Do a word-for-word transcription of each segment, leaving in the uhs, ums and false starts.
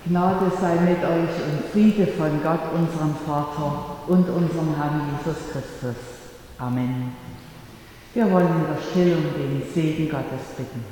Gnade sei mit euch und Friede von Gott, unserem Vater und unserem Herrn Jesus Christus. Amen. Wir wollen in der Stille um den Segen Gottes bitten.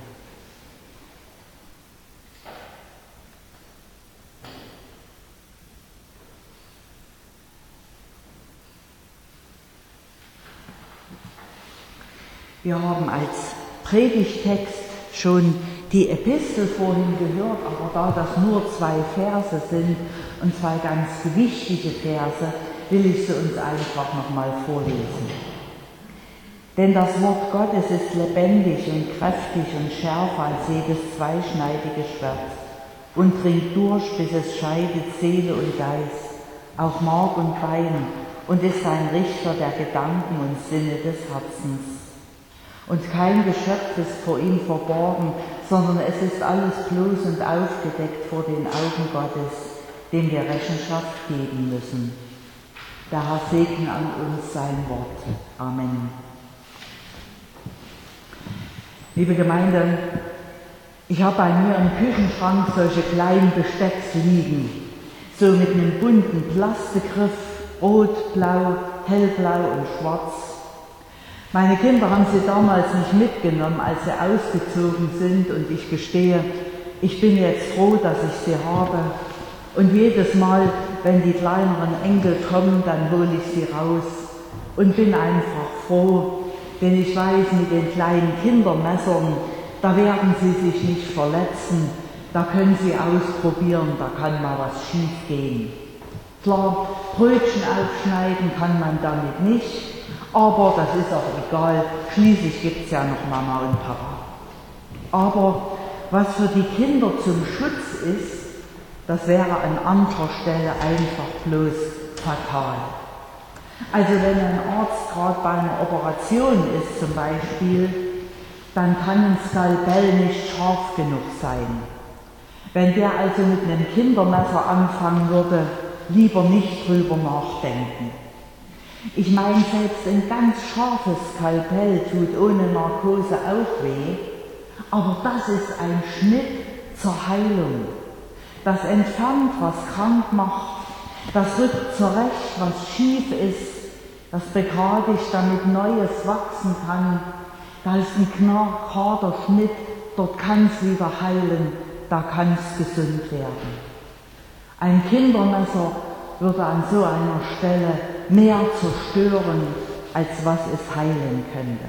Wir haben als Predigtext schon die Epistel vorhin gehört, aber da das nur zwei Verse sind und zwei ganz wichtige Verse, will ich sie uns einfach nochmal vorlesen. Denn das Wort Gottes ist lebendig und kräftig und schärfer als jedes zweischneidige Schwert und dringt durch, bis es scheidet Seele und Geist, auch Mark und Bein, und ist ein Richter der Gedanken und Sinne des Herzens. Und kein Geschöpf ist vor ihm verborgen, sondern es ist alles bloß und aufgedeckt vor den Augen Gottes, dem wir Rechenschaft geben müssen. Der Herr segne an uns sein Wort. Amen. Liebe Gemeinde, ich habe bei mir im Küchenschrank solche kleinen Bestecks liegen, so mit einem bunten Plastikgriff, rot, blau, hellblau und schwarz. Meine Kinder haben sie damals nicht mitgenommen, als sie ausgezogen sind, und ich gestehe, ich bin jetzt froh, dass ich sie habe. Und jedes Mal, wenn die kleineren Enkel kommen, dann hole ich sie raus und bin einfach froh, denn ich weiß, mit den kleinen Kindermessern, da werden sie sich nicht verletzen, da können sie ausprobieren, da kann mal was schief gehen. Klar, Brötchen aufschneiden kann man damit nicht, aber das ist auch egal, schließlich gibt es ja noch Mama und Papa. Aber was für die Kinder zum Schutz ist, das wäre an anderer Stelle einfach bloß fatal. Also wenn ein Arzt gerade bei einer Operation ist zum Beispiel, dann kann ein Skalpell nicht scharf genug sein. Wenn der also mit einem Kindermesser anfangen würde, lieber nicht drüber nachdenken. Ich meine, selbst ein ganz scharfes Skalpell tut ohne Narkose auch weh, aber das ist ein Schnitt zur Heilung. Das entfernt, was krank macht, das rückt zurecht, was schief ist, das begradigt, damit Neues wachsen kann. Da ist ein knallharter Schnitt, dort kann es wieder heilen, da kann es gesund werden. Ein Kindermesser würde an so einer Stelle mehr zerstören, als was es heilen könnte.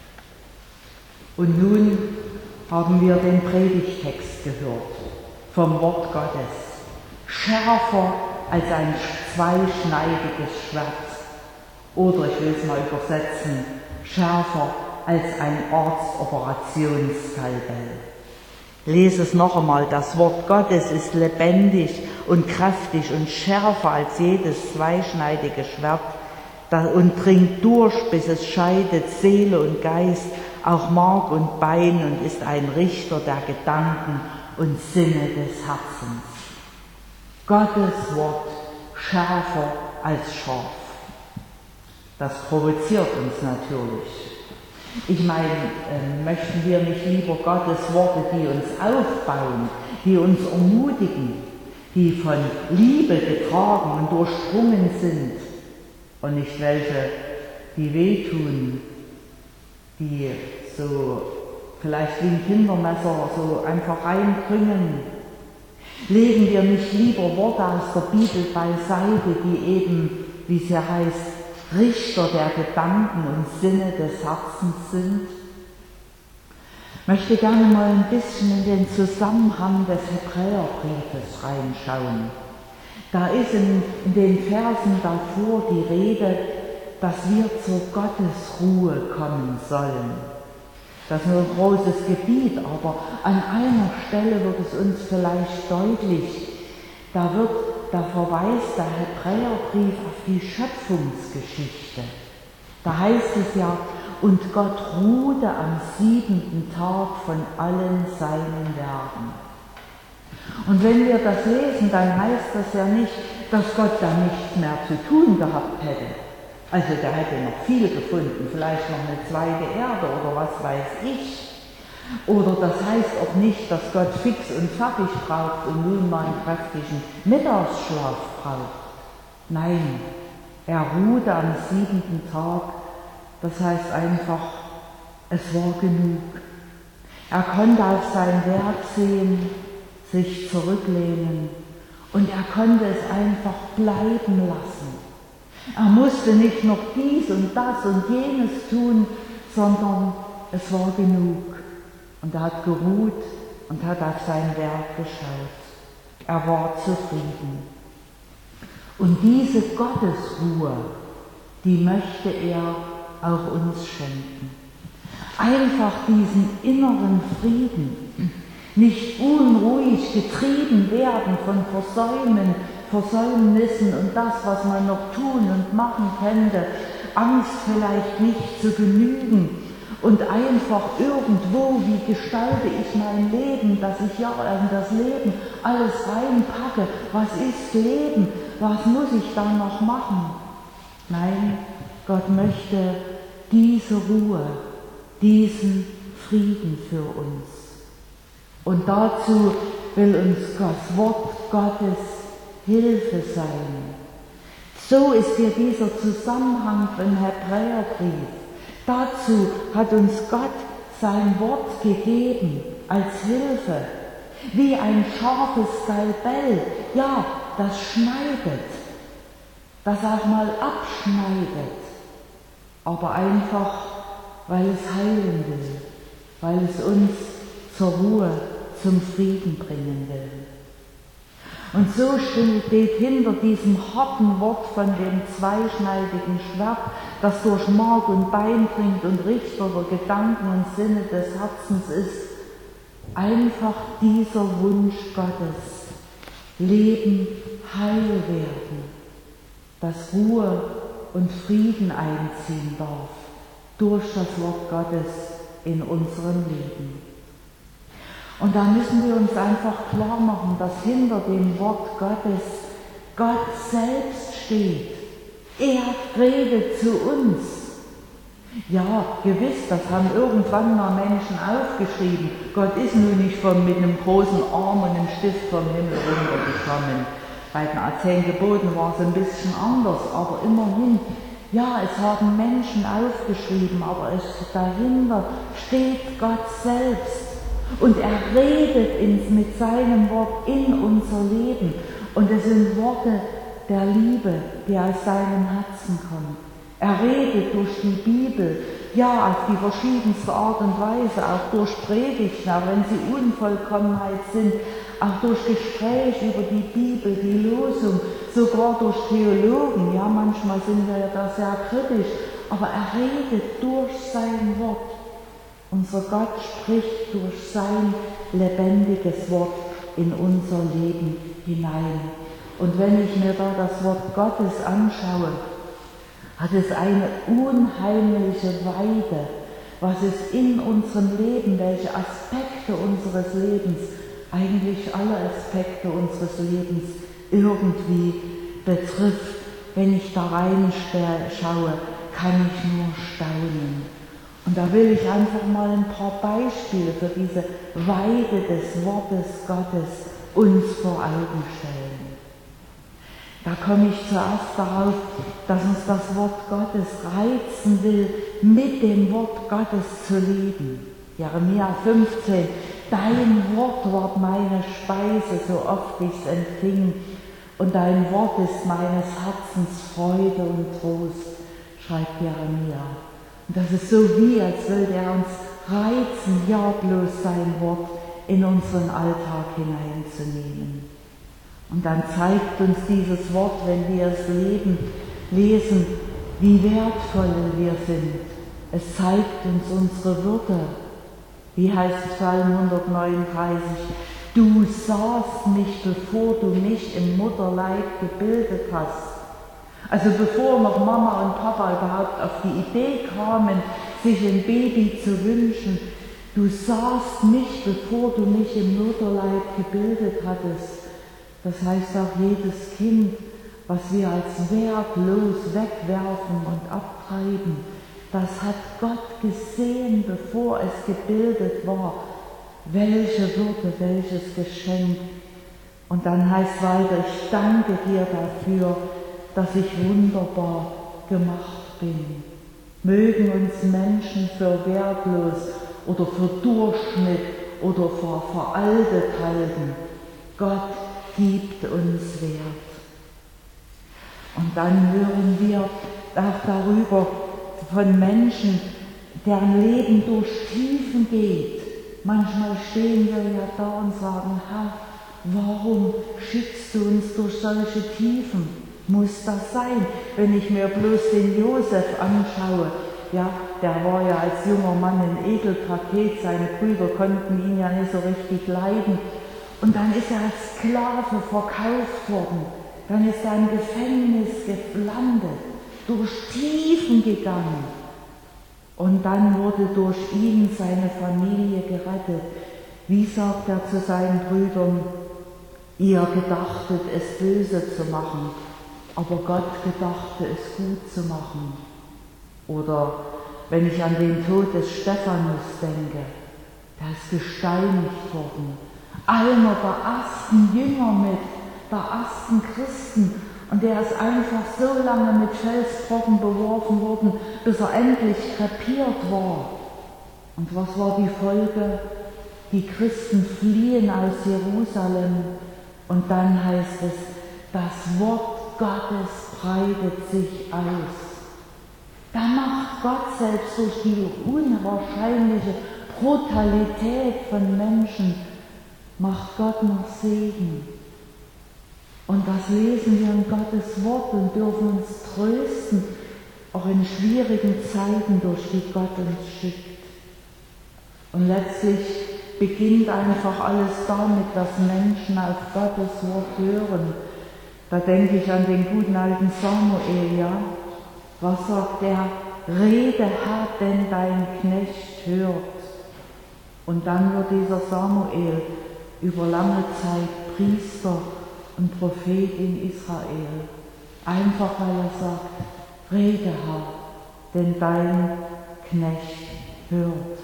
Und nun haben wir den Predigtext gehört vom Wort Gottes, schärfer als ein zweischneidiges Schwert, oder ich will es mal übersetzen, schärfer als ein Arztoperationsskalpell. Lese es noch einmal, das Wort Gottes ist lebendig und kräftig und schärfer als jedes zweischneidige Schwert und dringt durch, bis es scheidet Seele und Geist, auch Mark und Bein, und ist ein Richter der Gedanken und Sinne des Herzens. Gottes Wort schärfer als scharf. Das provoziert uns natürlich. Ich meine, äh, möchten wir nicht lieber Gottes Worte, die uns aufbauen, die uns ermutigen, die von Liebe getragen und durchdrungen sind, und nicht welche, die wehtun, die so vielleicht wie ein Kindermesser so einfach reinbringen. Legen wir nicht lieber Worte aus der Bibel beiseite, die eben, wie es ja heißt, Richter der Gedanken und Sinne des Herzens sind? Ich möchte gerne mal ein bisschen in den Zusammenhang des Hebräerbriefes reinschauen. Da ist in, in den Versen davor die Rede, dass wir zur Gottesruhe kommen sollen. Das ist nur ein großes Gebiet, aber an einer Stelle wird es uns vielleicht deutlich. Da wird Da verweist der Hebräerbrief auf die Schöpfungsgeschichte. Da heißt es ja, und Gott ruhte am siebenten Tag von allen seinen Werken. Und wenn wir das lesen, dann heißt das ja nicht, dass Gott da nichts mehr zu tun gehabt hätte. Also der hätte noch viel gefunden, vielleicht noch eine zweite Erde oder was weiß ich. Oder das heißt auch nicht, dass Gott fix und fertig braucht und nun mal einen kräftigen Mittagsschlaf braucht. Nein, er ruhte am siebenten Tag. Das heißt einfach, es war genug. Er konnte auf sein Werk sehen, sich zurücklehnen und er konnte es einfach bleiben lassen. Er musste nicht noch dies und das und jenes tun, sondern es war genug. Und er hat geruht und hat auf sein Werk geschaut. Er war zufrieden. Und diese Gottesruhe, die möchte er auch uns schenken. Einfach diesen inneren Frieden, nicht unruhig getrieben werden von Versäumen, Versäumnissen und das, was man noch tun und machen könnte, Angst vielleicht nicht zu genügen und einfach irgendwo, wie gestalte ich mein Leben, dass ich ja in das Leben alles reinpacke, was ist Leben, was muss ich dann noch machen? Nein, Gott möchte diese Ruhe, diesen Frieden für uns. Und dazu will uns das Wort Gottes Hilfe sein. So ist hier dieser Zusammenhang im Hebräerbrief. Dazu hat uns Gott sein Wort gegeben als Hilfe, wie ein scharfes Skalpell, ja, das schneidet, das auch mal abschneidet, aber einfach, weil es heilen will, weil es uns zur Ruhe, zum Frieden bringen will. Und so steht hinter diesem harten Wort von dem zweischneidigen Schwert, das durch Mark und Bein dringt und Richter über Gedanken und Sinne des Herzens ist, einfach dieser Wunsch Gottes, Leben, heil werden, dass Ruhe und Frieden einziehen darf durch das Wort Gottes in unserem Leben. Und da müssen wir uns einfach klar machen, dass hinter dem Wort Gottes Gott selbst steht. Er redet zu uns. Ja, gewiss, das haben irgendwann mal Menschen aufgeschrieben. Gott ist nun nicht von, mit einem großen Arm und einem Stift vom Himmel runtergekommen. Bei den Zehn Geboten war es ein bisschen anders, aber immerhin, ja, es haben Menschen aufgeschrieben, aber es, dahinter steht Gott selbst. Und er redet ins, mit seinem Wort in unser Leben. Und es sind Worte der Liebe, die aus seinem Herzen kommen. Er redet durch die Bibel, ja, auf die verschiedenste Art und Weise, auch durch Predigten, auch wenn sie Unvollkommenheit sind, auch durch Gespräche über die Bibel, die Losung, sogar durch Theologen. Ja, manchmal sind wir ja da sehr kritisch, aber er redet durch sein Wort. Unser Gott spricht durch sein lebendiges Wort in unser Leben hinein. Und wenn ich mir da das Wort Gottes anschaue, hat es eine unheimliche Weite, was es in unserem Leben, welche Aspekte unseres Lebens, eigentlich alle Aspekte unseres Lebens irgendwie betrifft. Wenn ich da reinschaue, kann ich nur staunen. Und da will ich einfach mal ein paar Beispiele für diese Weite des Wortes Gottes uns vor Augen stellen. Da komme ich zuerst darauf, dass uns das Wort Gottes reizen will, mit dem Wort Gottes zu leben. Jeremia fünfzehn, dein Wort war meine Speise, so oft ich es empfing, und dein Wort ist meines Herzens Freude und Trost, schreibt Jeremia. Und das ist so wie, als würde er uns reizen, ja bloß sein Wort in unseren Alltag hineinzunehmen. Und dann zeigt uns dieses Wort, wenn wir es leben, lesen, wie wertvoll wir sind. Es zeigt uns unsere Würde. Wie heißt Psalm hundertneununddreißig? Du sahst mich, bevor du mich im Mutterleib gebildet hast. Also bevor noch Mama und Papa überhaupt auf die Idee kamen, sich ein Baby zu wünschen, du sahst mich, bevor du mich im Mutterleib gebildet hattest. Das heißt auch jedes Kind, was wir als wertlos wegwerfen und abtreiben, das hat Gott gesehen, bevor es gebildet war. Welche Würde, welches Geschenk. Und dann heißt weiter, ich danke dir dafür, dass ich wunderbar gemacht bin. Mögen uns Menschen für wertlos oder für Durchschnitt oder für veraltet halten. Gott gibt uns Wert. Und dann hören wir auch darüber von Menschen, deren Leben durch Tiefen geht. Manchmal stehen wir ja da und sagen, Herr, warum schickst du uns durch solche Tiefen? Muss das sein? Wenn ich mir bloß den Josef anschaue, ja, der war ja als junger Mann ein Ekelpaket, seine Brüder konnten ihn ja nicht so richtig leiden. Und dann ist er als Sklave verkauft worden. Dann ist er im Gefängnis gelandet, durch Tiefen gegangen. Und dann wurde durch ihn seine Familie gerettet. Wie sagt er zu seinen Brüdern, ihr gedachtet, es böse zu machen, aber Gott gedachte, es gut zu machen. Oder wenn ich an den Tod des Stephanus denke, der ist gesteinigt worden. Einer der ersten Jünger mit, der ersten Christen. Und der ist einfach so lange mit Felsbrocken beworfen worden, bis er endlich krepiert war. Und was war die Folge? Die Christen fliehen aus Jerusalem. Und dann heißt es, das Wort Gottes breitet sich aus. Da macht Gott selbst durch die unwahrscheinliche Brutalität von Menschen, macht Gott noch Segen. Und das lesen wir in Gottes Wort und dürfen uns trösten, auch in schwierigen Zeiten, durch die Gott uns schickt. Und letztlich beginnt einfach alles damit, dass Menschen auf Gottes Wort hören. Da denke ich an den guten alten Samuel, ja. Was sagt er? Rede, Herr, denn dein Knecht hört. Und dann wird dieser Samuel über lange Zeit Priester und Prophet in Israel. Einfach weil er sagt, rede, Herr, denn dein Knecht hört.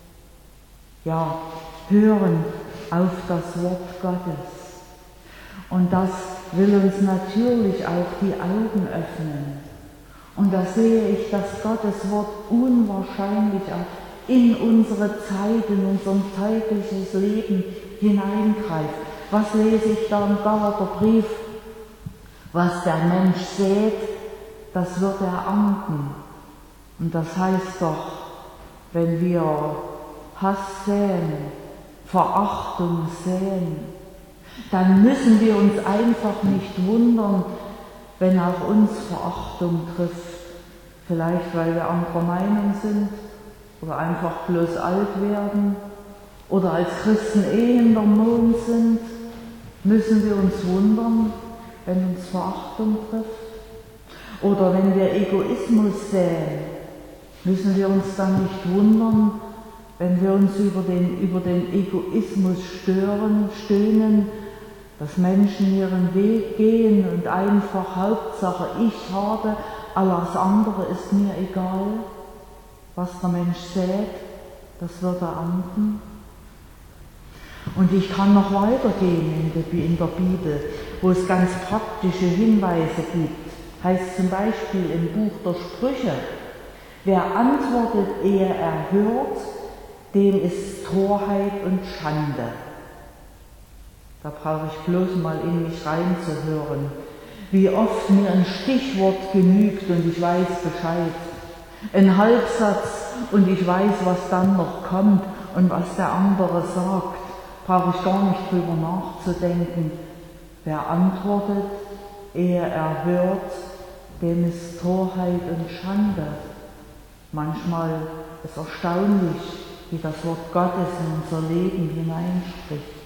Ja, hören auf das Wort Gottes. Und das will uns natürlich auch die Augen öffnen. Und da sehe ich, dass Gottes Wort unwahrscheinlich auch in unsere Zeit, in unser tägliches Leben hineingreift. Was lese ich da im Galaterbrief? Was der Mensch sät, das wird er ernten. Und das heißt doch, wenn wir Hass säen, Verachtung säen, dann müssen wir uns einfach nicht wundern, wenn auch uns Verachtung trifft. Vielleicht, weil wir anderer Meinung sind oder einfach bloß alt werden oder als Christen eh hinter Mond sind, müssen wir uns wundern, wenn uns Verachtung trifft. Oder wenn wir Egoismus säen, müssen wir uns dann nicht wundern, wenn wir uns über den, über den Egoismus stören, stöhnen, dass Menschen ihren Weg gehen und einfach Hauptsache ich habe, alles andere ist mir egal. Was der Mensch sät, das wird er ernten. Und ich kann noch weitergehen in der, in der Bibel, wo es ganz praktische Hinweise gibt. Heißt zum Beispiel im Buch der Sprüche, wer antwortet, ehe er hört, dem ist Torheit und Schande. Da brauche ich bloß mal in mich reinzuhören, wie oft mir ein Stichwort genügt und ich weiß Bescheid. Ein Halbsatz und ich weiß, was dann noch kommt und was der andere sagt. Brauche ich gar nicht drüber nachzudenken. Wer antwortet, ehe er hört, dem ist Torheit und Schande. Manchmal ist erstaunlich, wie das Wort Gottes in unser Leben hineinspricht.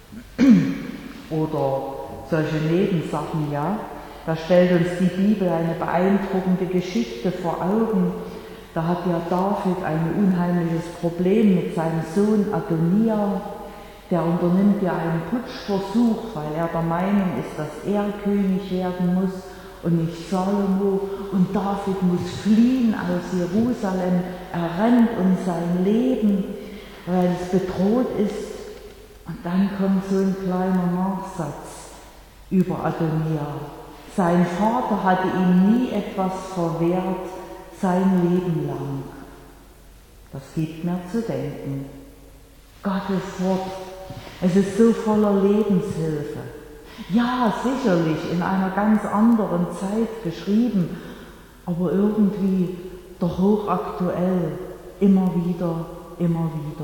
Oder solche Nebensachen, ja. Da stellt uns die Bibel eine beeindruckende Geschichte vor Augen. Da hat ja David ein unheimliches Problem mit seinem Sohn Adonia. Der unternimmt ja einen Putschversuch, weil er der Meinung ist, dass er König werden muss. und nicht Salomo, und David muss fliehen aus Jerusalem, er rennt um sein Leben, weil es bedroht ist. Und dann kommt so ein kleiner Nachsatz über Adonia. Sein Vater hatte ihm nie etwas verwehrt, sein Leben lang. Das gibt mir zu denken. Gottes Wort, es ist so voller Lebenshilfe. Ja, sicherlich in einer ganz anderen Zeit geschrieben, aber irgendwie doch hochaktuell, immer wieder, immer wieder.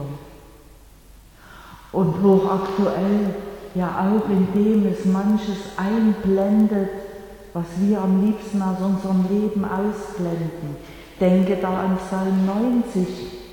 Und hochaktuell ja auch, indem es manches einblendet, was wir am liebsten aus unserem Leben ausblenden. Denke da an Psalm neunzig.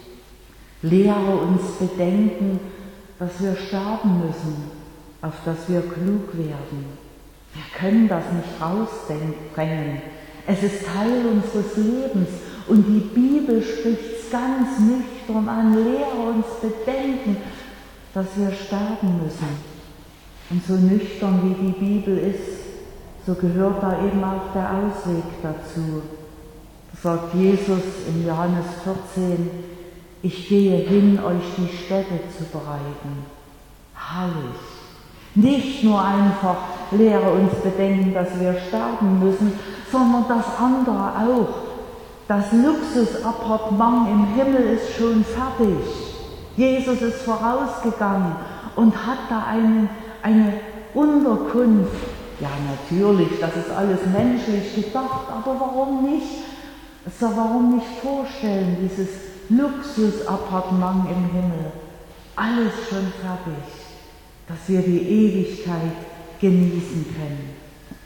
Lehre uns bedenken, dass wir sterben müssen, auf dass wir klug werden. Wir können das nicht rausdrängen. Es ist Teil unseres Lebens und die Bibel spricht es ganz nüchtern an. Lehre uns bedenken, dass wir sterben müssen. Und so nüchtern wie die Bibel ist, so gehört da eben auch der Ausweg dazu. Da sagt Jesus in Johannes vierzehn, ich gehe hin, euch die Stätte zu bereiten. Herrlich. Nicht nur einfach lehre uns bedenken, dass wir sterben müssen, sondern das andere auch. Das Luxusappartement im Himmel ist schon fertig. Jesus ist vorausgegangen und hat da eine, eine Unterkunft. Ja, natürlich, das ist alles menschlich gedacht, aber warum nicht? So, warum nicht vorstellen, dieses Luxusappartement im Himmel? Alles schon fertig, dass wir die Ewigkeit genießen können.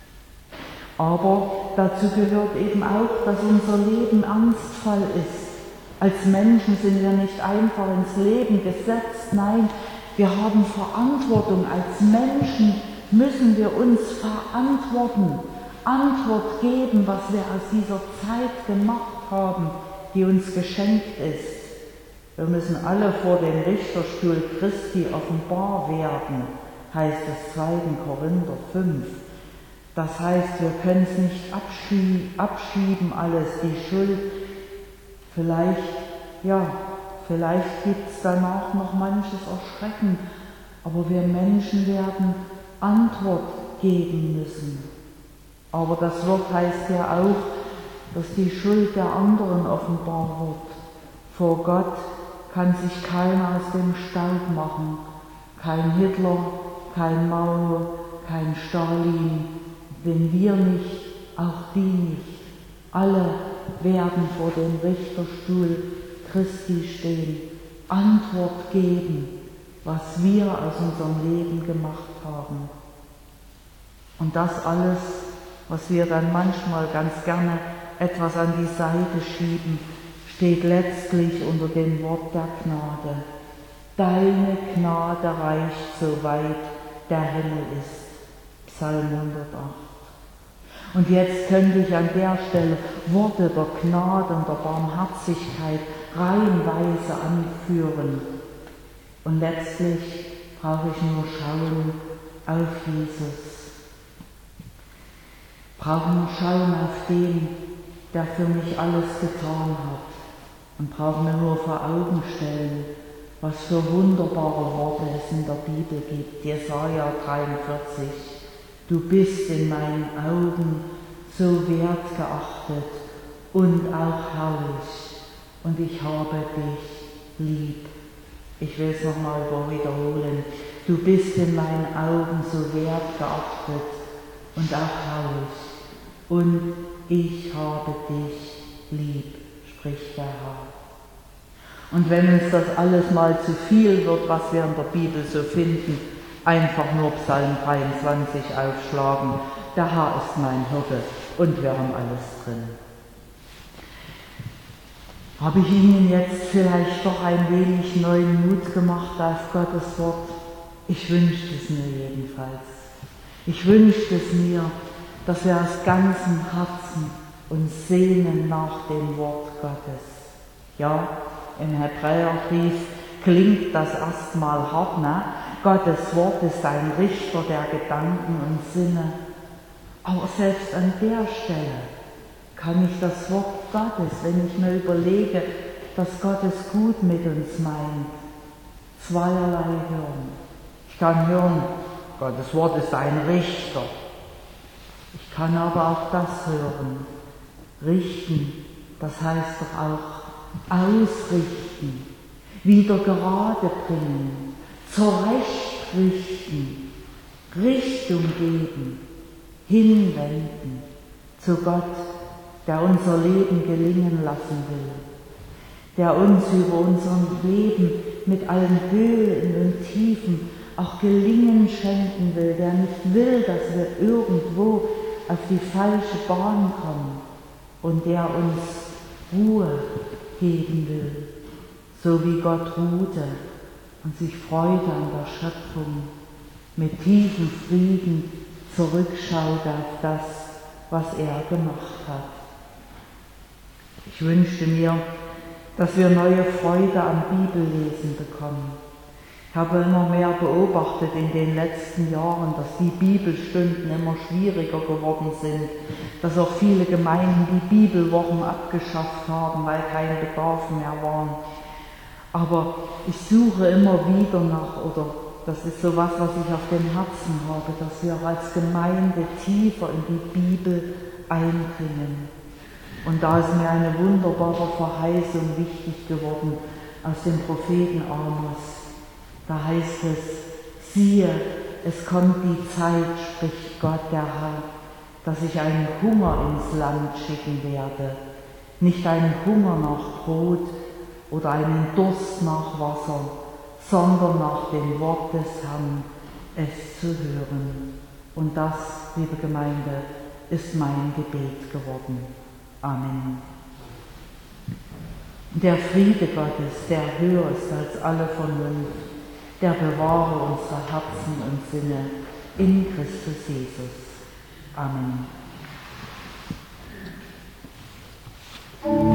Aber dazu gehört eben auch, dass unser Leben Ernstfall ist. Als Menschen sind wir nicht einfach ins Leben gesetzt, nein, wir haben Verantwortung. Als Menschen müssen wir uns verantworten, Antwort geben, was wir aus dieser Zeit gemacht haben, die uns geschenkt ist. Wir müssen alle vor dem Richterstuhl Christi offenbar werden, heißt es zweiter Korinther fünf. Das heißt, wir können es nicht abschieben, abschieben alles, die Schuld. Vielleicht, ja, vielleicht gibt es danach noch manches Erschrecken, aber wir Menschen werden Antwort geben müssen. Aber das Wort heißt ja auch, dass die Schuld der anderen offenbar wird. Vor Gott kann sich keiner aus dem Staub machen. Kein Hitler, kein Mao, kein Stalin. Wenn wir nicht, auch die nicht. Alle werden vor dem Richterstuhl Christi stehen, Antwort geben, was wir aus unserem Leben gemacht haben. Und das alles, was wir dann manchmal ganz gerne etwas an die Seite schieben, steht letztlich unter dem Wort der Gnade. Deine Gnade reicht so weit der Himmel ist. Psalm hundertacht. Und jetzt könnte ich an der Stelle Worte der Gnade und der Barmherzigkeit reihenweise anführen. Und letztlich brauche ich nur schauen auf Jesus. Brauche nur schauen auf den, der für mich alles getan hat. Und brauche mir nur vor Augen stellen, was für wunderbare Worte es in der Bibel gibt. Jesaja dreiundvierzig. Du bist in meinen Augen so wertgeachtet und auch herrlich, und ich habe dich lieb. Ich will es nochmal wiederholen. Du bist in meinen Augen so wertgeachtet und auch herrlich, und ich habe dich lieb, spricht der Herr. Und wenn uns das alles mal zu viel wird, was wir in der Bibel so finden, einfach nur Psalm dreiundzwanzig aufschlagen. Der Herr ist mein Hirte und wir haben alles drin. Habe ich Ihnen jetzt vielleicht doch ein wenig neuen Mut gemacht auf Gottes Wort? Ich wünschte es mir jedenfalls. Ich wünschte es mir, dass wir aus ganzem Herzen uns sehnen nach dem Wort Gottes. Ja, im Hebräerbrief klingt das erstmal hart, ne? Gottes Wort ist ein Richter der Gedanken und Sinne. Aber selbst an der Stelle kann ich das Wort Gottes, wenn ich mir überlege, dass Gott es gut mit uns meint, zweierlei hören. Ich kann hören, Gottes Wort ist ein Richter. Ich kann aber auch das hören. Richten, das heißt doch auch ausrichten, wieder gerade bringen, zurechtrichten, Richtung geben, hinwenden zu Gott, der unser Leben gelingen lassen will, der uns über unser Leben mit allen Höhen und Tiefen auch Gelingen schenken will, der nicht will, dass wir irgendwo auf die falsche Bahn kommen und der uns Ruhe geben will, so wie Gott ruhte und sich freute an der Schöpfung, mit tiefem Frieden zurückschaute auf das, was er gemacht hat. Ich wünschte mir, dass wir neue Freude am Bibellesen bekommen. Ich habe immer mehr beobachtet in den letzten Jahren, dass die Bibelstunden immer schwieriger geworden sind, dass auch viele Gemeinden die Bibelwochen abgeschafft haben, weil kein Bedarf mehr war. Aber ich suche immer wieder nach, oder das ist so was, was ich auf dem Herzen habe, dass wir als Gemeinde tiefer in die Bibel eindringen. Und da ist mir eine wunderbare Verheißung wichtig geworden aus dem Propheten Amos. Da heißt es, siehe, es kommt die Zeit, spricht Gott der Herr, dass ich einen Hunger ins Land schicken werde, nicht einen Hunger nach Brot oder einen Durst nach Wasser, sondern nach dem Wort des Herrn, es zu hören. Und das, liebe Gemeinde, ist mein Gebet geworden. Amen. Der Friede Gottes, der höher ist als alle Vernunft, der bewahre unsere Herzen und Sinne in Christus Jesus. Amen.